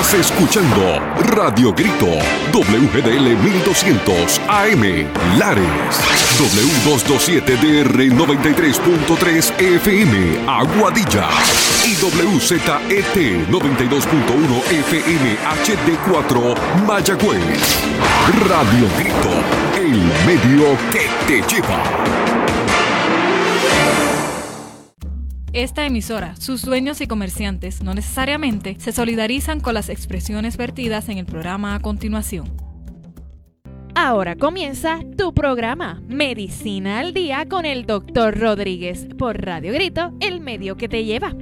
Estás escuchando Radio Grito, WGDL 1200 AM, Lares, W227DR 93.3 FM, Aguadilla, y WZET 92.1 FM HD4, Mayagüez. Radio Grito, el medio que te lleva. Esta emisora, sus dueños y comerciantes no necesariamente se solidarizan con las expresiones vertidas en el programa a continuación. Ahora comienza tu programa Medicina al Día con el Dr. Rodríguez por Radio Grito, el medio que te lleva.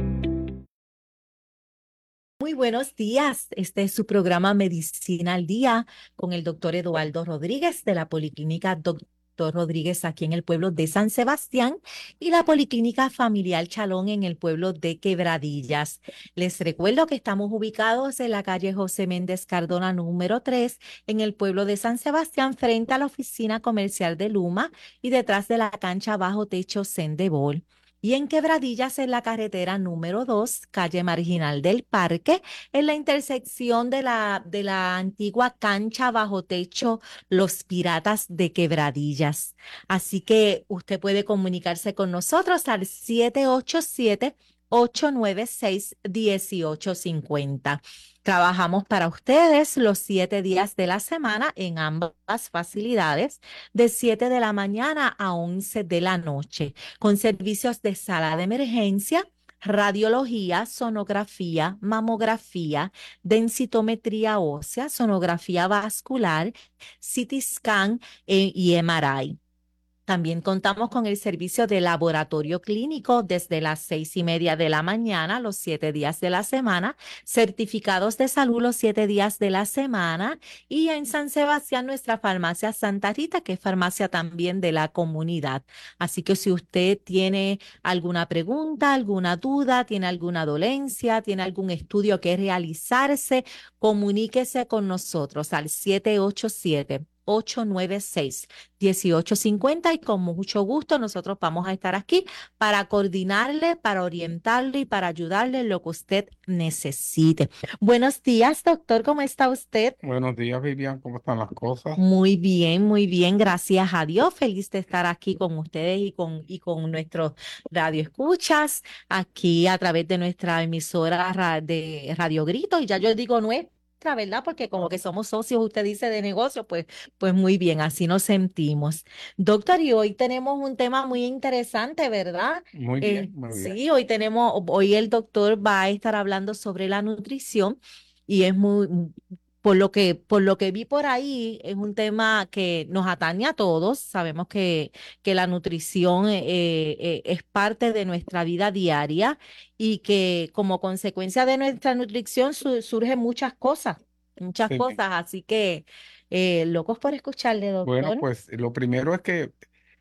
Muy buenos días. Este es su programa Medicina al Día con el doctor Eduardo Rodríguez de la Policlínica Doctor Rodríguez aquí en el pueblo de San Sebastián y la Policlínica Familiar Chalón en el pueblo de Quebradillas. Les recuerdo que estamos ubicados en la calle José Méndez Cardona número 3 en el pueblo de San Sebastián frente a la oficina comercial de Luma y detrás de la cancha bajo techo Sendebol. Y en Quebradillas, en la carretera número 2, calle marginal del Parque, en la intersección de la antigua cancha bajo techo Los Piratas de Quebradillas. Así que usted puede comunicarse con nosotros al 787-896-1850. Trabajamos para ustedes los 7 días de la semana en ambas facilidades, de 7 de la mañana a 11 de la noche, con servicios de sala de emergencia, radiología, sonografía, mamografía, densitometría ósea, sonografía vascular, CT scan y MRI. También contamos con el servicio de laboratorio clínico desde las 6:30 de la mañana, los 7 días de la semana, certificados de salud los 7 días de la semana y en San Sebastián nuestra farmacia Santa Rita, que es farmacia también de la comunidad. Así que si usted tiene alguna pregunta, alguna duda, tiene alguna dolencia, tiene algún estudio que realizarse, comuníquese con nosotros al 787-896-1850 y con mucho gusto nosotros vamos a estar aquí para coordinarle, para orientarle y para ayudarle en lo que usted necesite. Buenos días, doctor, ¿cómo está usted? Buenos días, Vivian, ¿cómo están las cosas? Muy bien, gracias a Dios. Feliz de estar aquí con ustedes y con nuestros radioescuchas, aquí a través de nuestra emisora de Radio Grito, y ya yo digo nuestra, ¿verdad? Porque como que somos socios, usted dice de negocio, pues muy bien, así nos sentimos. Doctor, y hoy tenemos un tema muy interesante, ¿verdad? Muy bien, muy bien. Sí, hoy el doctor va a estar hablando sobre la nutrición y es por lo que vi por ahí, es un tema que nos atañe a todos. Sabemos que la nutrición es parte de nuestra vida diaria y que como consecuencia de nuestra nutrición surgen muchas Sí. cosas. Así que locos por escucharle, Bueno, doctor. pues lo primero es que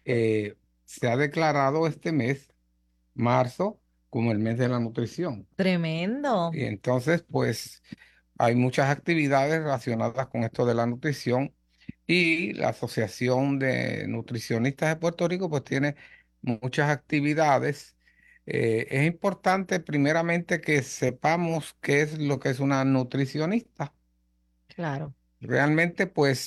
se ha declarado este mes, marzo, como el mes de la nutrición. Tremendo. Y entonces, pues, hay muchas actividades relacionadas con esto de la nutrición y la Asociación de Nutricionistas de Puerto Rico, pues, tiene muchas actividades. Es importante, primeramente, que sepamos qué es lo que es una nutricionista. Claro. Realmente, pues,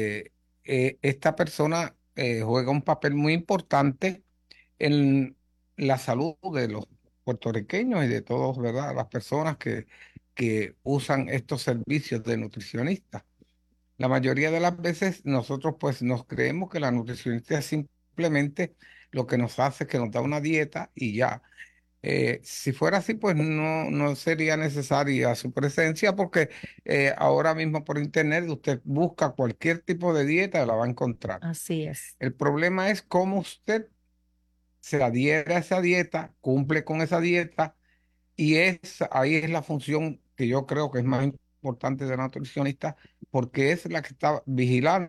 esta persona juega un papel muy importante en la salud de los puertorriqueños y de todos, ¿verdad? Las personas que usan estos servicios de nutricionista. La mayoría de las veces nosotros, pues, nos creemos que la nutricionista es simplemente lo que nos hace, que nos da una dieta y ya. Si fuera así, pues no sería necesaria su presencia porque ahora mismo por internet usted busca cualquier tipo de dieta y la va a encontrar. Así es. El problema es cómo usted se adhiere a esa dieta, cumple con esa dieta y ahí es la función que yo creo que es más importante de la nutricionista porque es la que está vigilando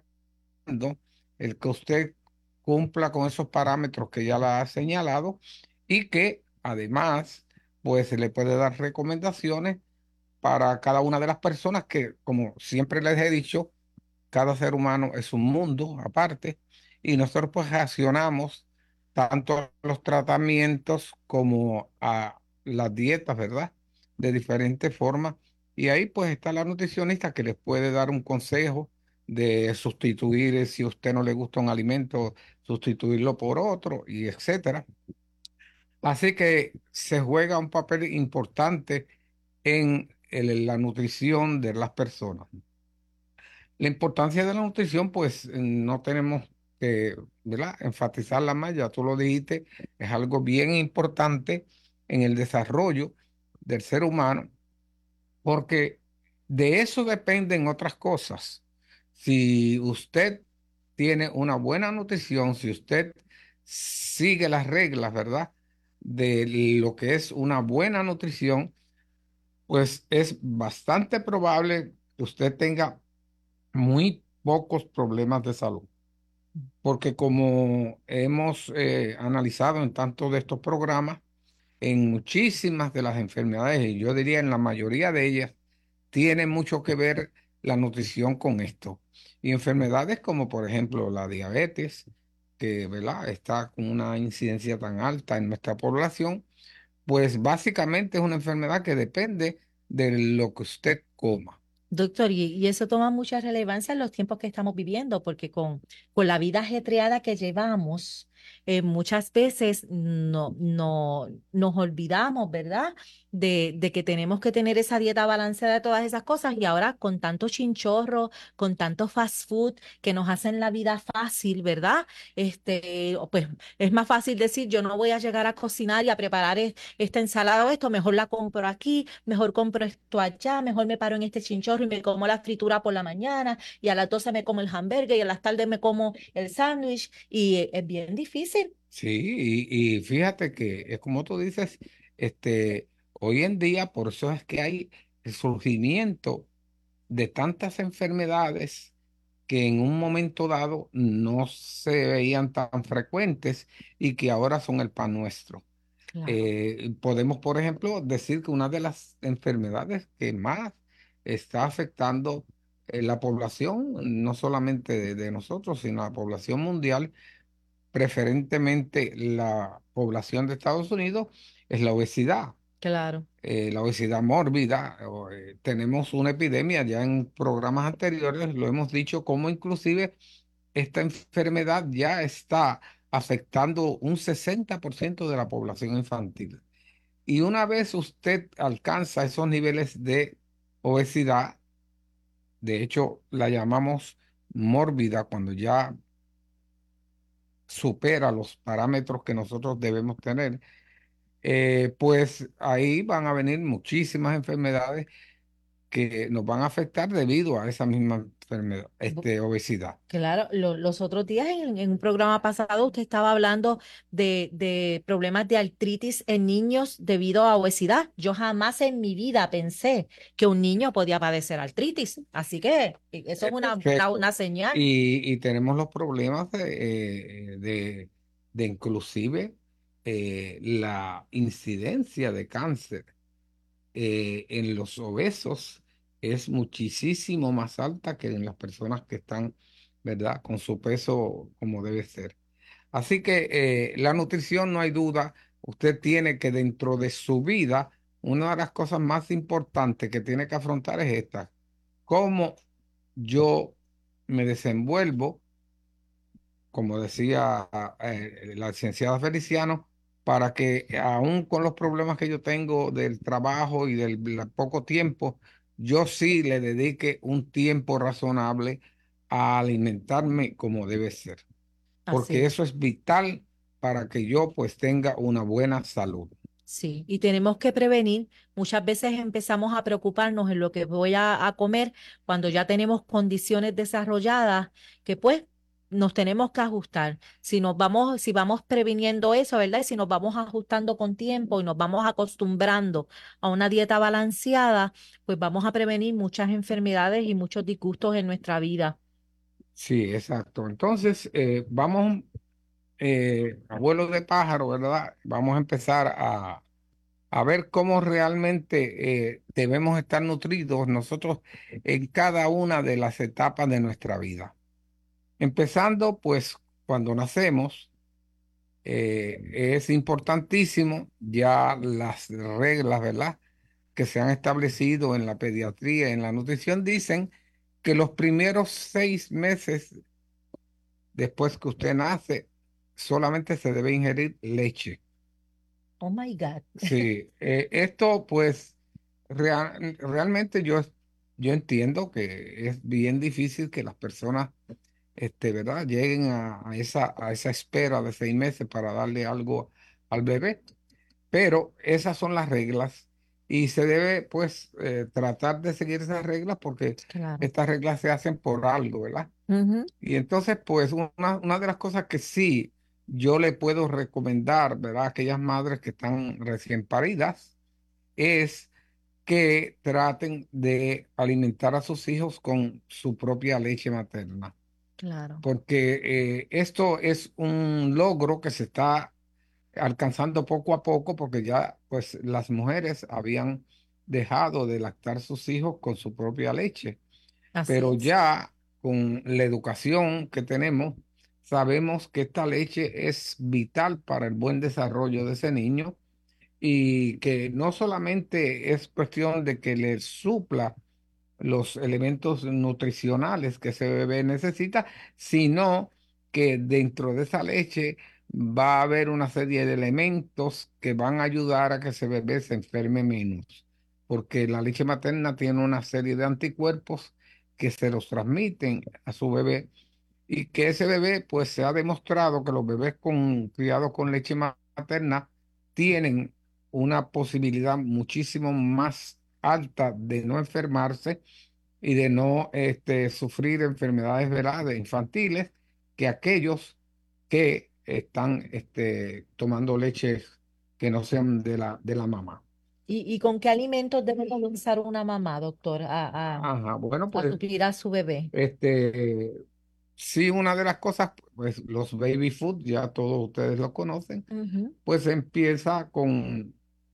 el que usted cumpla con esos parámetros que ya la ha señalado y que además pues se le puede dar recomendaciones para cada una de las personas que, como siempre les he dicho, cada ser humano es un mundo aparte y nosotros pues reaccionamos tanto a los tratamientos como a las dietas, ¿verdad? De diferentes formas Y ahí pues está la nutricionista que les puede dar un consejo de sustituir, si a usted no le gusta un alimento, sustituirlo por otro y etcétera. Así que se juega un papel importante en la nutrición de las personas. La importancia de la nutrición, pues no tenemos que, ¿verdad?, enfatizarla más, ya tú lo dijiste, es algo bien importante en el desarrollo del ser humano, porque de eso dependen otras cosas. Si usted tiene una buena nutrición, si usted sigue las reglas, ¿verdad?, de lo que es una buena nutrición, pues es bastante probable que usted tenga muy pocos problemas de salud. Porque como hemos analizado en tantos de estos programas, en muchísimas de las enfermedades, y yo diría en la mayoría de ellas, tiene mucho que ver la nutrición con esto. Y enfermedades como por ejemplo la diabetes, que, ¿verdad?, está con una incidencia tan alta en nuestra población, pues básicamente es una enfermedad que depende de lo que usted coma. Doctor, y eso toma mucha relevancia en los tiempos que estamos viviendo, porque con la vida ajetreada que llevamos, muchas veces nos olvidamos, ¿verdad? De que tenemos que tener esa dieta balanceada de todas esas cosas, y ahora con tanto chinchorro, con tanto fast food que nos hacen la vida fácil, ¿verdad? Pues es más fácil decir, yo no voy a llegar a cocinar y a preparar esta ensalada o esto, mejor la compro aquí, mejor compro esto allá, mejor me paro en este chinchorro y me como la fritura por la mañana y a las 12 me como el hamburger y a las tardes me como el sándwich y es bien difícil. Sí, y fíjate que es como tú dices, hoy en día, por eso es que hay el surgimiento de tantas enfermedades que en un momento dado no se veían tan frecuentes y que ahora son el pan nuestro. Claro. Podemos, por ejemplo, decir que una de las enfermedades que más está afectando la población, no solamente de nosotros, sino la población mundial, preferentemente la población de Estados Unidos, es la obesidad. Claro. La obesidad mórbida. Tenemos una epidemia, ya en programas anteriores lo hemos dicho, como inclusive esta enfermedad ya está afectando un 60% de la población infantil. Y una vez usted alcanza esos niveles de obesidad, de hecho la llamamos mórbida cuando ya supera los parámetros que nosotros debemos tener, pues ahí van a venir muchísimas enfermedades que nos van a afectar debido a esa misma enfermedad, obesidad. Claro, los otros días en un programa pasado usted estaba hablando de problemas de artritis en niños debido a obesidad. Yo jamás en mi vida pensé que un niño podía padecer artritis. Así que eso es Perfecto. una señal. Y tenemos los problemas de inclusive la incidencia de cáncer en los obesos es muchísimo más alta que en las personas que están, ¿verdad?, con su peso como debe ser. Así que la nutrición, no hay duda, usted tiene que dentro de su vida, una de las cosas más importantes que tiene que afrontar es esta: cómo yo me desenvuelvo, como decía la licenciada Feliciano, para que aún con los problemas que yo tengo del trabajo y del poco tiempo, yo sí le dedique un tiempo razonable a alimentarme como debe ser, Así porque es. eso es vital para que yo pues tenga una buena salud. Sí, y tenemos que prevenir. Muchas veces empezamos a preocuparnos en lo que voy a comer cuando ya tenemos condiciones desarrolladas que pues nos tenemos que ajustar. Si vamos previniendo eso, ¿verdad? Y si nos vamos ajustando con tiempo y nos vamos acostumbrando a una dieta balanceada, pues vamos a prevenir muchas enfermedades y muchos disgustos en nuestra vida. Sí, exacto. Entonces, vamos, abuelo de pájaro, ¿verdad? Vamos a empezar a ver cómo realmente debemos estar nutridos nosotros en cada una de las etapas de nuestra vida. Empezando, pues, cuando nacemos, es importantísimo ya las reglas, ¿verdad?, que se han establecido en la pediatría, en la nutrición, dicen que los primeros 6 meses después que usted nace, solamente se debe ingerir leche. Oh my God. Sí, esto pues realmente yo entiendo que es bien difícil que las personas, ¿verdad? Lleguen a esa espera de 6 meses para darle algo al bebé, pero esas son las reglas y se debe pues tratar de seguir esas reglas porque Claro. estas reglas se hacen por algo, ¿verdad? Ujú. Y entonces, pues, una de las cosas que sí yo le puedo recomendar, ¿verdad? A aquellas madres que están recién paridas, es que traten de alimentar a sus hijos con su propia leche materna, Claro. porque esto es un logro que se está alcanzando poco a poco, porque ya, pues, las mujeres habían dejado de lactar sus hijos con su propia leche, Así pero es. ya con la educación que tenemos, sabemos que esta leche es vital para el buen desarrollo de ese niño y que no solamente es cuestión de que le supla los elementos nutricionales que ese bebé necesita, sino que dentro de esa leche va a haber una serie de elementos que van a ayudar a que ese bebé se enferme menos, porque la leche materna tiene una serie de anticuerpos que se los transmiten a su bebé y que ese bebé, pues se ha demostrado que los bebés criados con leche materna tienen una posibilidad muchísimo más alta de no enfermarse y de no sufrir enfermedades veladas infantiles que aquellos que están tomando leches que no sean de la mamá. ¿Y con qué alimentos debe comenzar una mamá, doctor, Ajá, bueno, a pues suplir a su bebé? este, sí, una de las cosas, pues los baby food, ya todos ustedes lo conocen, Ujú. pues empieza con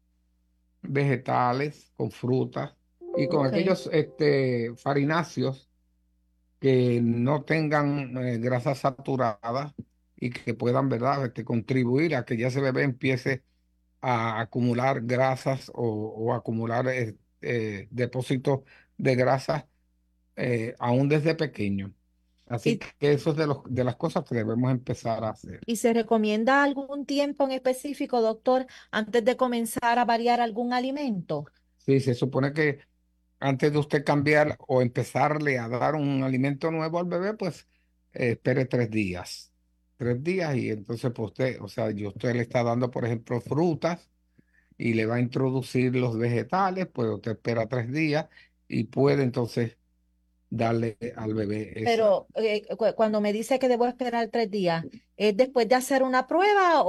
vegetales, con frutas y con Ok. aquellos farináceos que no tengan grasas saturadas y que puedan, ¿verdad?, contribuir a que ya ese bebé empiece a acumular grasas o acumular depósitos de grasas aún desde pequeño. Así ¿Y, que eso es de las cosas que debemos empezar a hacer. y se recomienda algún tiempo en específico, doctor, antes de comenzar a variar algún alimento? Sí, se supone que antes de usted cambiar o empezarle a dar un alimento nuevo al bebé, pues espere 3 días. 3 días y entonces pues usted, o sea, usted le está dando, por ejemplo, frutas y le va a introducir los vegetales, pues usted espera 3 días y puede entonces darle al bebé esa. Pero cuando me dice que debo esperar 3 días, ¿es después de hacer una prueba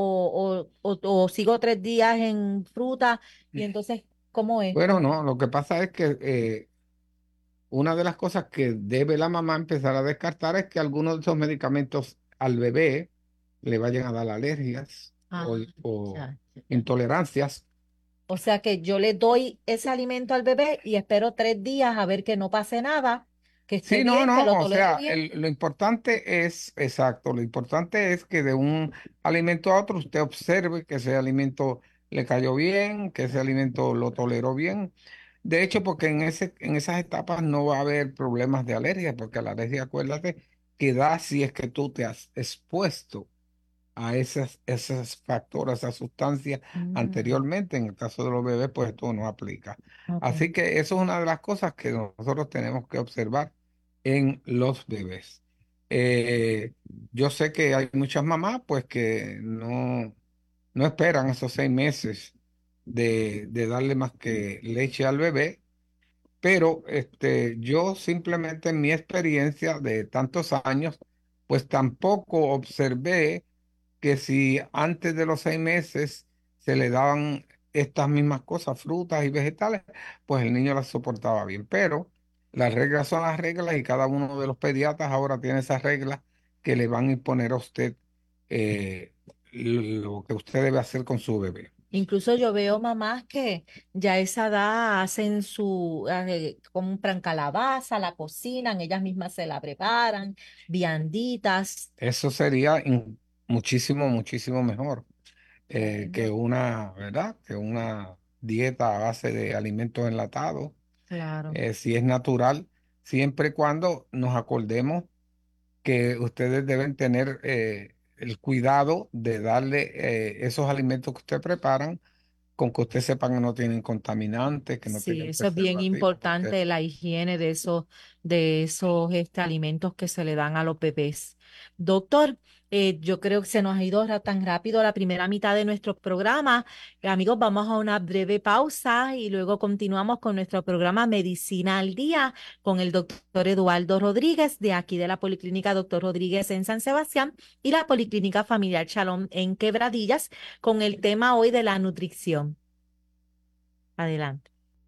o sigo 3 días en fruta? Y entonces, ¿cómo es? Bueno, no, lo que pasa es que una de las cosas que debe la mamá empezar a descartar es que algunos de esos medicamentos al bebé le vayan a dar alergias Ah, o ya. intolerancias. O sea que yo le doy ese alimento al bebé y espero 3 días a ver que no pase nada, que esté Sí, no, bien, que no, lo o tolere sea, bien. lo importante es, exacto, lo importante es que de un alimento a otro usted observe que ese alimento le cayó bien, que ese alimento lo toleró bien. De hecho, porque en esas etapas no va a haber problemas de alergia, porque la alergia, acuérdate, que da si es que tú te has expuesto a esas factores, esas sustancias Mm, anteriormente. En el caso de los bebés, pues esto no aplica. ok. Así que eso es una de las cosas que nosotros tenemos que observar en los bebés. Eh, yo sé que hay muchas mamás, pues, que no esperan esos 6 meses de darle más que leche al bebé, pero yo simplemente en mi experiencia de tantos años, pues tampoco observé que si antes de los 6 meses se le daban estas mismas cosas, frutas y vegetales, pues el niño las soportaba bien. Pero las reglas son las reglas y cada uno de los pediatras ahora tiene esas reglas que le van a imponer a usted eh, lo que usted debe hacer con su bebé. Incluso yo veo mamás que ya a esa edad hacen compran calabaza, la cocinan, ellas mismas se la preparan, vianditas. Eso sería muchísimo, muchísimo mejor que Bueno, ¿verdad? Que una dieta a base de alimentos enlatados, Claro. si es natural, siempre y cuando nos acordemos que ustedes deben tener el cuidado de darle esos alimentos que ustedes preparan, con que ustedes sepan que no tienen contaminantes, que no Sí, tienen eso es bien preservativos, porque importante, la higiene de esos alimentos que se le dan a los bebés. Doctor, yo creo que se nos ha ido tan rápido la primera mitad de nuestro programa. Amigos, vamos a una breve pausa y luego continuamos con nuestro programa Medicina al Día con el doctor Eduardo Rodríguez de aquí de la Policlínica Doctor Rodríguez en San Sebastián y la Policlínica Familiar Shalom en Quebradillas con el tema hoy de la nutrición. Adelante.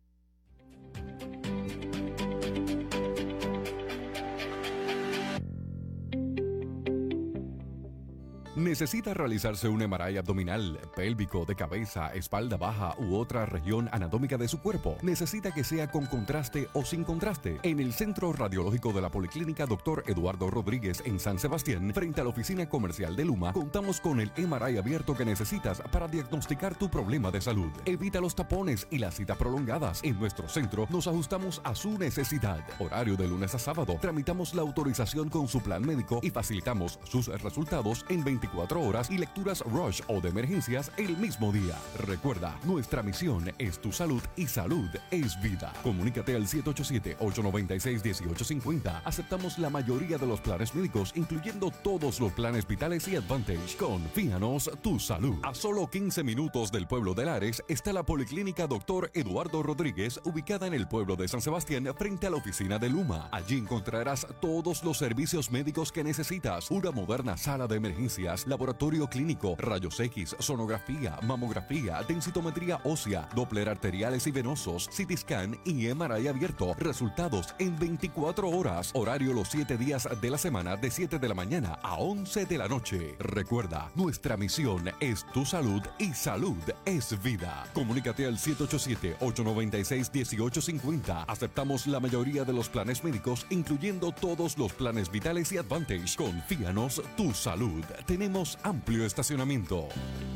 ¿Necesita realizarse un MRI abdominal, pélvico, de cabeza, espalda baja u otra región anatómica de su cuerpo? ¿Necesita que sea con contraste o sin contraste? En el Centro Radiológico de la Policlínica Dr. Eduardo Rodríguez en San Sebastián, frente a la oficina comercial de Luma, contamos con el MRI abierto que necesitas para diagnosticar tu problema de salud. Evita los tapones y las citas prolongadas. En nuestro centro nos ajustamos a su necesidad. Horario de lunes a sábado. Tramitamos la autorización con su plan médico y facilitamos sus resultados en 24 horas y lecturas rush o de emergencias el mismo día. Recuerda, nuestra misión es tu salud y salud es vida. Comunícate al 787-896-1850. Aceptamos la mayoría de los planes médicos, incluyendo todos los planes vitales y Advantage. Confíanos tu salud. A solo 15 minutos del pueblo de Lares está la Policlínica Dr. Eduardo Rodríguez, ubicada en el pueblo de San Sebastián, frente a la oficina de Luma. Allí encontrarás todos los servicios médicos que necesitas. Una moderna sala de emergencias, laboratorio clínico, rayos X, sonografía, mamografía, densitometría ósea, Doppler arteriales y venosos, CT scan y MRI abierto. Resultados en 24 horas. Horario los 7 días de la semana de 7 de la mañana a 11 de la noche. Recuerda, nuestra misión es tu salud y salud es vida. Comunícate al 787-896-1850. Aceptamos la mayoría de los planes médicos, incluyendo todos los planes vitales y Advantage. Confíanos tu salud. Tenemos amplio estacionamiento.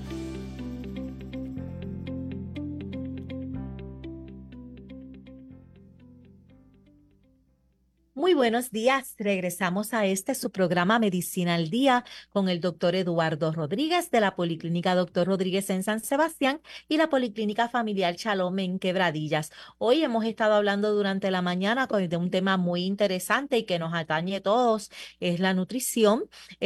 Muy buenos días. Regresamos a su programa Medicina al Día con el doctor Eduardo Rodríguez de la Policlínica Doctor Rodríguez en San Sebastián y la Policlínica Familiar Shalom en Quebradillas. Hoy hemos estado hablando durante la mañana de un tema muy interesante y que nos atañe a todos, es la nutrición.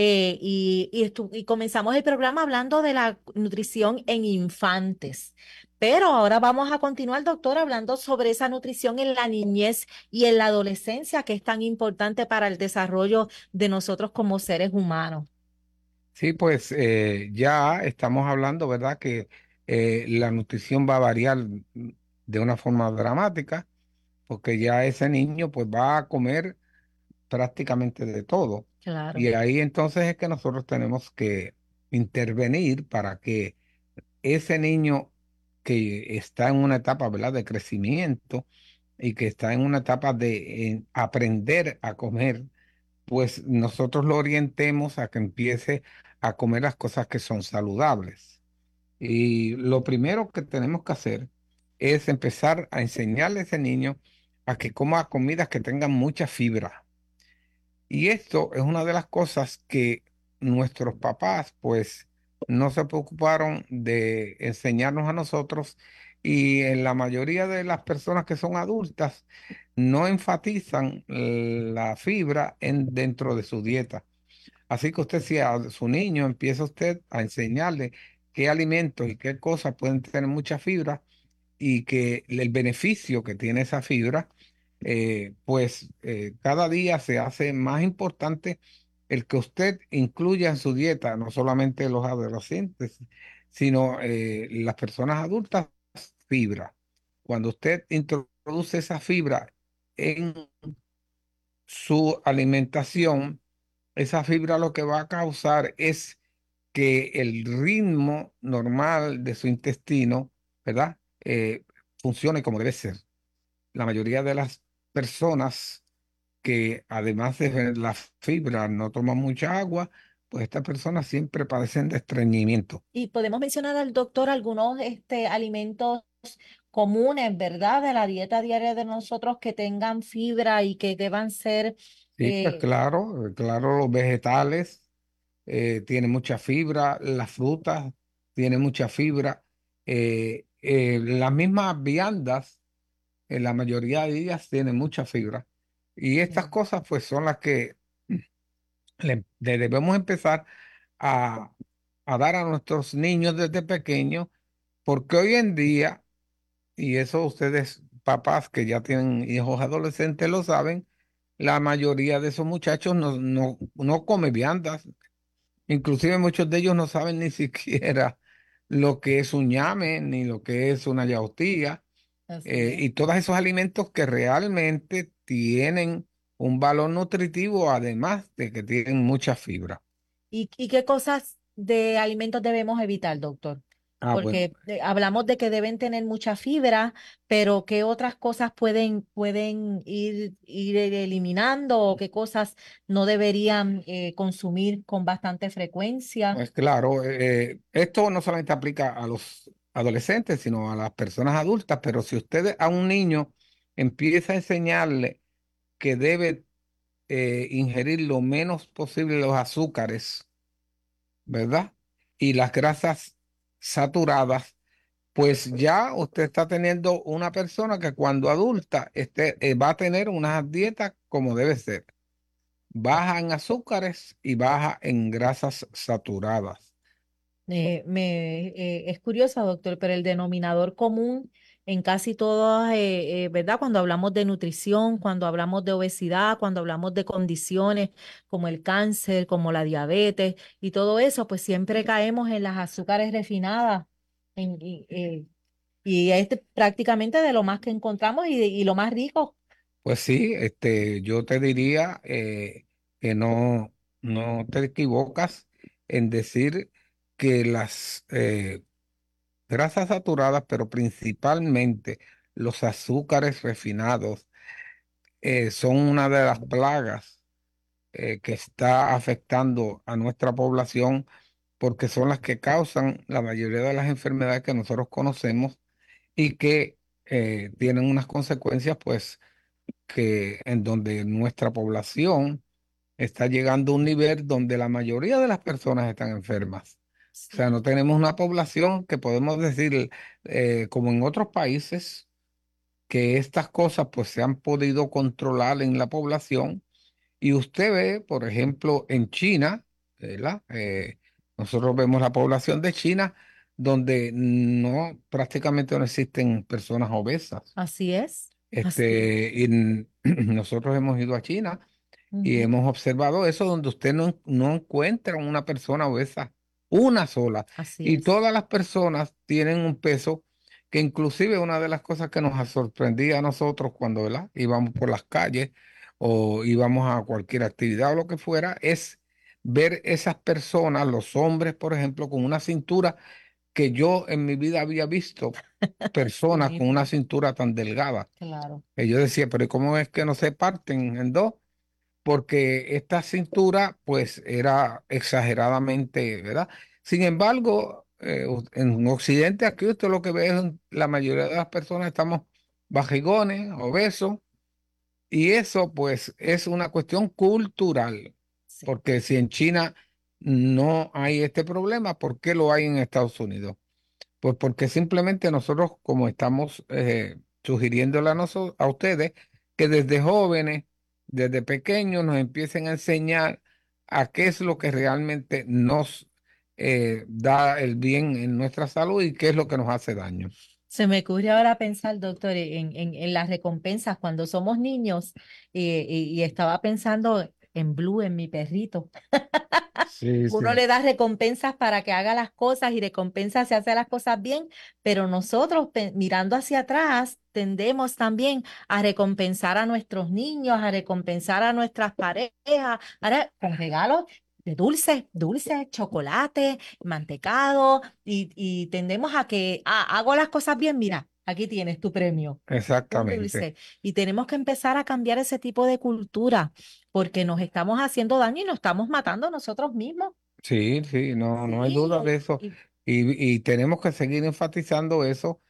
Y comenzamos el programa hablando de la nutrición en infantes. Pero ahora vamos a continuar, doctor, hablando sobre esa nutrición en la niñez y en la adolescencia, que es tan importante para el desarrollo de nosotros como seres humanos. sí, pues ya estamos hablando, ¿verdad? Que la nutrición va a variar de una forma dramática, porque ya ese niño pues va a comer prácticamente de todo. Claro. Y ahí entonces es que nosotros tenemos que intervenir para que ese niño que está en una etapa, ¿verdad?, de crecimiento y que está en una etapa de aprender a comer, pues nosotros lo orientemos a que empiece a comer las cosas que son saludables. Y lo primero que tenemos que hacer es empezar a enseñarle a ese niño a que coma comidas que tengan mucha fibra. Y esto es una de las cosas que nuestros papás, pues, no se preocuparon de enseñarnos a nosotros, y en la mayoría de las personas que son adultas no enfatizan la fibra dentro de su dieta. Así que usted, si a su niño empieza usted a enseñarle qué alimentos y qué cosas pueden tener mucha fibra, y que el beneficio que tiene esa fibra, cada día se hace más importante el que usted incluya en su dieta, no solamente los adolescentes, sino las personas adultas, fibra. Cuando usted introduce esa fibra en su alimentación, esa fibra lo que va a causar es que el ritmo normal de su intestino, ¿verdad? Funcione como debe ser. La mayoría de las personas que, además de la fibra, no toman mucha agua, pues estas personas siempre padecen de estreñimiento. Y podemos mencionar al doctor algunos alimentos comunes, ¿verdad? De la dieta diaria de nosotros que tengan fibra y que deban ser, Sí, pues claro, claro, los vegetales tienen mucha fibra, las frutas tienen mucha fibra, las mismas viandas, la mayoría de ellas tienen mucha fibra. Y estas cosas pues son las que le debemos empezar a, a dar a nuestros niños desde pequeños, porque hoy en día, y eso ustedes, papás que ya tienen hijos adolescentes, lo saben, la mayoría de esos muchachos no come viandas. Inclusive muchos de ellos no saben ni siquiera lo que es un ñame, ni lo que es una yautía, así es. y todos esos alimentos que realmente tienen un valor nutritivo, además de que tienen mucha fibra. ¿Y qué cosas de alimentos debemos evitar, doctor? Ah, bueno. Porque hablamos de que deben tener mucha fibra, pero ¿qué otras cosas pueden ir eliminando o qué cosas no deberían consumir con bastante frecuencia? Pues claro, esto no solamente aplica a los adolescentes, sino a las personas adultas, pero si usted a un niño empieza a enseñarle que debe ingerir lo menos posible los azúcares, ¿verdad? Y las grasas saturadas, pues ya usted está teniendo una persona que cuando adulta va a tener una dieta como debe ser, baja en azúcares y baja en grasas saturadas. Es curioso, doctor, pero el denominador común en casi todas, ¿verdad? Cuando hablamos de nutrición, cuando hablamos de obesidad, cuando hablamos de condiciones como el cáncer, como la diabetes y todo eso, pues siempre caemos en las azúcares refinadas. En- y, eh, y es prácticamente de lo más que encontramos y lo más rico. Pues sí, yo te diría que no te equivocas en decir que las grasas saturadas, pero principalmente los azúcares refinados, son una de las plagas que está afectando a nuestra población porque son las que causan la mayoría de las enfermedades que nosotros conocemos y que tienen unas consecuencias, pues, que en donde nuestra población está llegando a un nivel donde la mayoría de las personas están enfermas. O sea, Sí. no tenemos una población que podemos decir, como en otros países, que estas cosas pues se han podido controlar en la población. Y usted ve, por ejemplo, en China, ¿verdad? Nosotros vemos la población de China donde prácticamente no existen personas obesas. Así es. Así. Nosotros hemos ido a China y Ujú. hemos observado eso donde usted no encuentra una persona obesa, una sola. Así Y es. todas las personas tienen un peso que inclusive una de las cosas que nos sorprendía a nosotros cuando, ¿verdad?, íbamos por las calles o íbamos a cualquier actividad o lo que fuera, es ver esas personas, los hombres, por ejemplo, con una cintura que yo en mi vida había visto Sí personas con una mismo. cintura tan delgada. Claro. Y yo decía, pero ¿y cómo es que no se parten en dos? Porque esta cintura pues era exageradamente, ¿verdad? Sin embargo, en Occidente aquí usted lo que ve es la mayoría de las personas estamos bajigones, obesos, y eso pues es una cuestión cultural, Sí. porque si en China no hay este problema, ¿por qué lo hay en Estados Unidos? Pues porque simplemente nosotros, como estamos sugiriéndole a ustedes, que desde jóvenes, desde pequeños, nos empiecen a enseñar a qué es lo que realmente nos da el bien en nuestra salud y qué es lo que nos hace daño. Se me ocurre ahora pensar, doctor, en las recompensas cuando somos niños y estaba pensando en Blue, en mi perrito. Sí, Uno sí. le da recompensas para que haga las cosas y recompensas si hace las cosas bien, pero nosotros mirando hacia atrás tendemos también a recompensar a nuestros niños, a recompensar a nuestras parejas, ahora con regalos de dulces, chocolate, mantecado y tendemos a que hago las cosas bien, mira, aquí tienes tu premio. Un Exactamente. dulce. Y tenemos que empezar a cambiar ese tipo de cultura porque nos estamos haciendo daño y nos estamos matando nosotros mismos. Sí, sí, no hay Sí, duda de eso. Y tenemos que seguir enfatizando eso.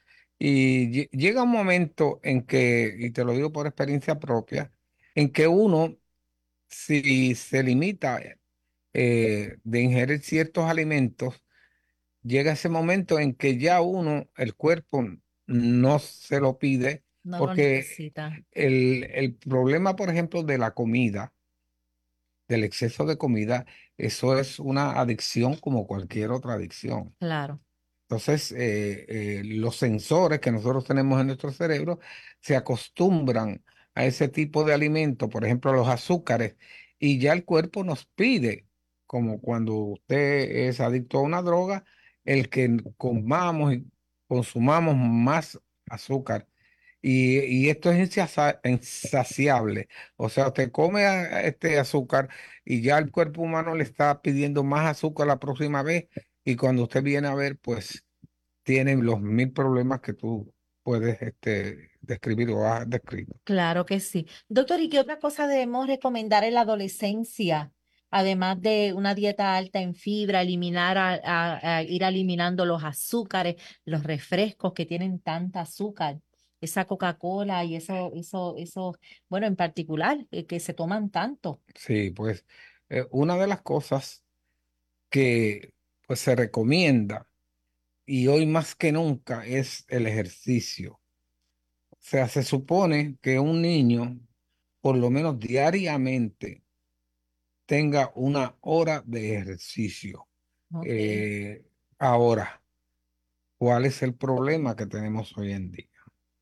Y llega un momento en que, y te lo digo por experiencia propia, en que uno, si se limita de ingerir ciertos alimentos, llega ese momento en que ya uno, el cuerpo no se lo pide, No lo porque necesita. el problema, por ejemplo, de la comida, del exceso de comida, eso es una adicción como cualquier otra adicción. Claro. Entonces, los sensores que nosotros tenemos en nuestro cerebro se acostumbran a ese tipo de alimento, por ejemplo, a los azúcares, y ya el cuerpo nos pide, como cuando usted es adicto a una droga, el que comamos y consumamos más azúcar. Y esto es insaciable. O sea, usted come este azúcar y ya el cuerpo humano le está pidiendo más azúcar la próxima vez. Y cuando usted viene a ver, pues tienen los mil problemas que tú puedes describir o has descrito. Claro que sí. Doctor, ¿y qué otra cosa debemos recomendar en la adolescencia? Además de una dieta alta en fibra, eliminar a ir eliminando los azúcares, los refrescos que tienen tanta azúcar, esa Coca-Cola y eso, bueno, en particular, que se toman tanto. Sí, pues una de las cosas que pues se recomienda y hoy más que nunca es el ejercicio. O sea, se supone que un niño por lo menos diariamente tenga una hora de ejercicio. Ok. Eh, ahora, ¿cuál es el problema que tenemos hoy en día?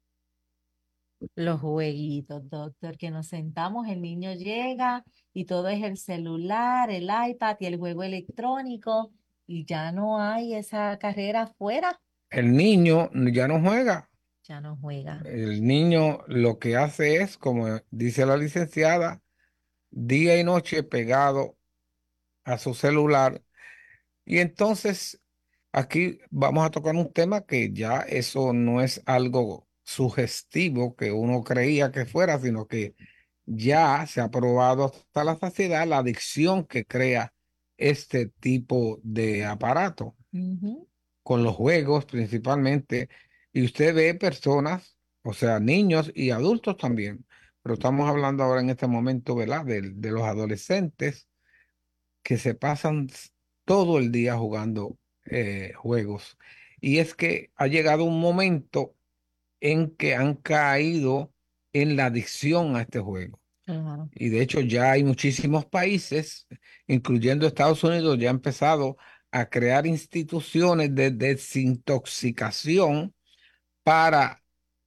Los jueguitos, doctor, que nos sentamos, el niño llega y todo es el celular, el iPad y el juego electrónico y ya no hay esa carrera afuera, El niño ya no juega. ya no juega. El niño lo que hace es, como dice la licenciada, día y noche pegado a su celular. Y entonces aquí vamos a tocar un tema que ya eso no es algo sugestivo que uno creía que fuera, sino que ya se ha probado hasta la saciedad la adicción que crea este tipo de aparato, Ujú. con los juegos principalmente, y usted ve personas, o sea, niños y adultos también, pero estamos hablando ahora en este momento, ¿verdad? De los adolescentes que se pasan todo el día jugando juegos. Y es que ha llegado un momento en que han caído en la adicción a este juego. Claro. Y de hecho ya hay muchísimos países, incluyendo Estados Unidos, ya ha empezado a crear instituciones de desintoxicación para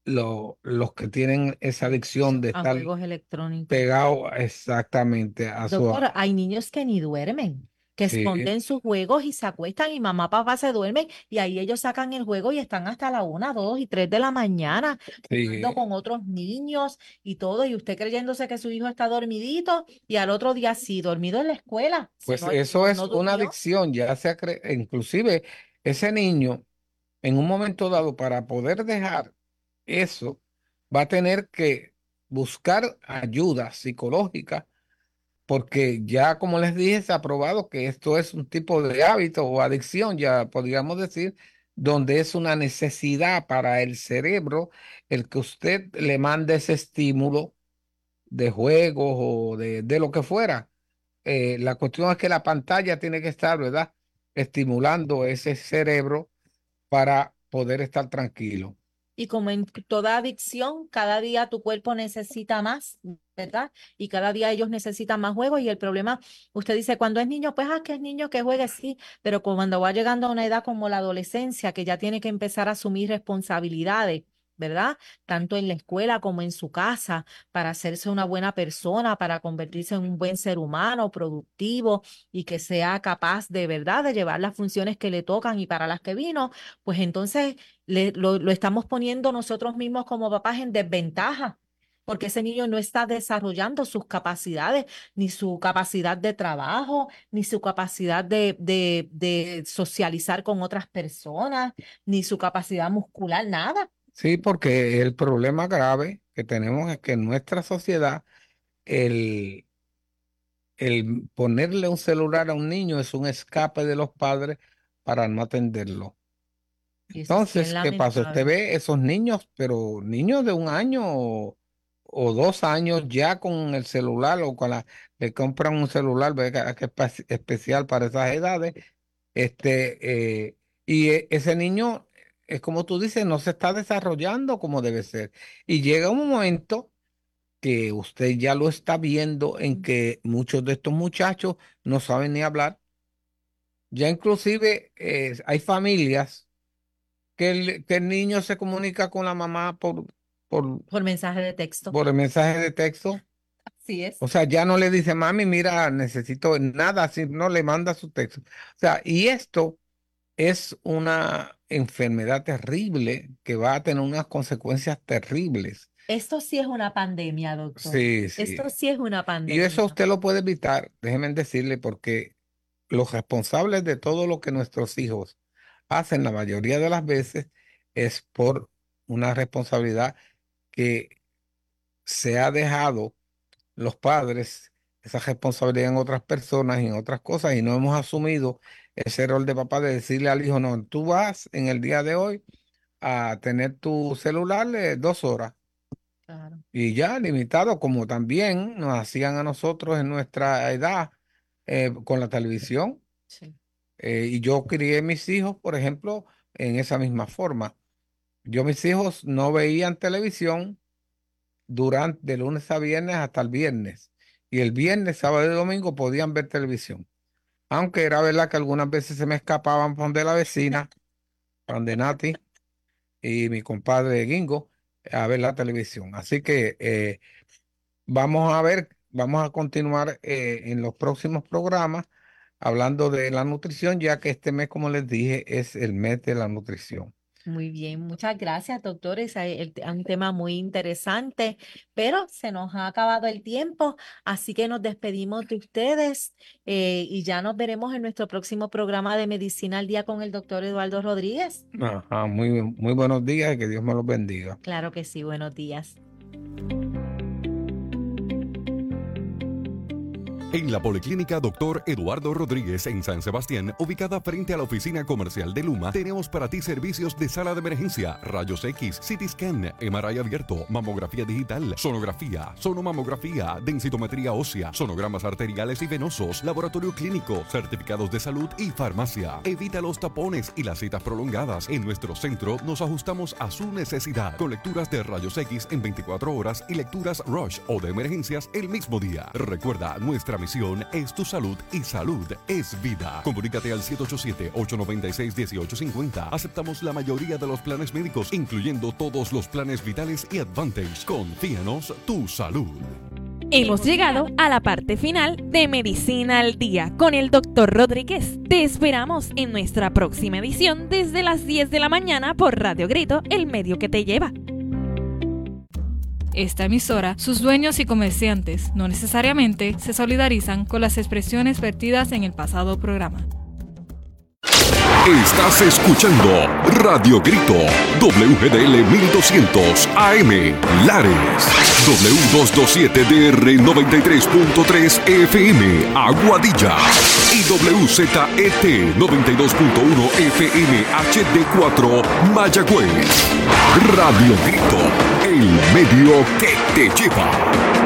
los que tienen esa adicción de A estar juegos electrónicos. pegado exactamente a su... Doctor, hay niños que ni duermen, que Sí, esconden sus juegos y se acuestan y mamá, papá se duermen y ahí ellos sacan el juego y están hasta la 1, 2 y 3 de la mañana jugando sí, con otros niños y todo, y usted creyéndose que su hijo está dormidito y al otro día sí, dormido en la escuela, si pues no, eso es no una durmió. adicción, ya se inclusive ese niño en un momento dado para poder dejar eso va a tener que buscar ayuda psicológica porque ya como les dije se ha probado que esto es un tipo de hábito o adicción, ya podríamos decir, donde es una necesidad para el cerebro el que usted le mande ese estímulo de juegos o de lo que fuera. La cuestión es que la pantalla tiene que estar, ¿verdad? Estimulando ese cerebro para poder estar tranquilo. Y como en toda adicción, cada día tu cuerpo necesita más, ¿verdad? Y cada día ellos necesitan más juegos. Y el problema, usted dice, cuando es niño, pues, que es niño que juegue, sí, pero cuando va llegando a una edad como la adolescencia, que ya tiene que empezar a asumir responsabilidades, ¿verdad? Tanto en la escuela como en su casa, para hacerse una buena persona, para convertirse en un buen ser humano, productivo y que sea capaz de verdad de llevar las funciones que le tocan y para las que vino, pues entonces lo estamos poniendo nosotros mismos como papás en desventaja, porque ese niño no está desarrollando sus capacidades, ni su capacidad de trabajo, ni su capacidad de socializar con otras personas, ni su capacidad muscular, nada. Sí, porque el problema grave que tenemos es que en nuestra sociedad el, el ponerle un celular a un niño es un escape de los padres para no atenderlo. Y eso es bien Entonces, ¿qué pasa? Usted lamentable. ve esos niños, pero niños de 1 año o 2 años ya con el celular o le compran un celular, ve que es especial para esas edades, este, ese niño, es como tú dices, no se está desarrollando como debe ser. Y llega un momento que usted ya lo está viendo en que muchos de estos muchachos no saben ni hablar. Ya inclusive hay familias que el niño se comunica con la mamá por, Por mensaje de texto. por el mensaje de texto. Así es. O sea, ya no le dice, mami, mira, necesito nada, si no le manda su texto. O sea, y esto es una enfermedad terrible que va a tener unas consecuencias terribles. Esto sí es una pandemia, doctor. Sí, sí. Esto sí es una Y pandemia. eso usted lo puede evitar, déjeme decirle, porque los responsables de todo lo que nuestros hijos hacen la mayoría de las veces es por una responsabilidad que se ha dejado los padres, esa responsabilidad en otras personas y en otras cosas, y no hemos asumido ese rol de papá de decirle al hijo, no, tú vas en el día de hoy a tener tu celular 2 horas. Claro. Y ya limitado, como también nos hacían a nosotros en nuestra edad con la televisión. Sí. Y yo crié mis hijos, por ejemplo, en esa misma forma. Mis hijos no veían televisión durante de lunes a viernes hasta el viernes. Y el viernes, sábado y domingo podían ver televisión. Aunque era verdad que algunas veces se me escapaban por donde la vecina, donde Nati y mi compadre Gingo, a ver la televisión. Así que vamos a continuar en los próximos programas hablando de la nutrición, ya que este mes, como les dije, es el mes de la nutrición. Muy bien, muchas gracias, doctores. Es un tema muy interesante, pero se nos ha acabado el tiempo, así que nos despedimos de ustedes y ya nos veremos en nuestro próximo programa de Medicina al Día con el doctor Eduardo Rodríguez. Ajá, muy buenos días y que Dios me los bendiga. Claro que sí, buenos días. En la Policlínica Dr. Eduardo Rodríguez en San Sebastián, ubicada frente a la oficina comercial de Luma, tenemos para ti servicios de sala de emergencia, rayos X, CT scan, MRI abierto, mamografía digital, sonografía, sonomamografía, densitometría ósea, sonogramas arteriales y venosos, laboratorio clínico, certificados de salud y farmacia. Evita los tapones y las citas prolongadas. En nuestro centro nos ajustamos a su necesidad, con lecturas de rayos X en 24 horas y lecturas Rush o de emergencias el mismo día. Recuerda, nuestra misión es tu salud y salud es vida. Comunícate al 787-896-1850. Aceptamos la mayoría de los planes médicos, incluyendo todos los planes vitales y Advantage. Confíanos tu salud. Hemos llegado a la parte final de Medicina al Día con el Dr. Rodríguez. Te esperamos en nuestra próxima edición desde las 10 de la mañana por Radio Grito, el medio que te lleva. Esta emisora, sus dueños y comerciantes no necesariamente se solidarizan con las expresiones vertidas en el pasado programa. Estás escuchando Radio Grito, WGDL 1200 AM, Lares, W227DR 93.3 FM, Aguadilla, y WZET 92.1 FM HD4, Mayagüez. Radio Grito, el medio que te lleva.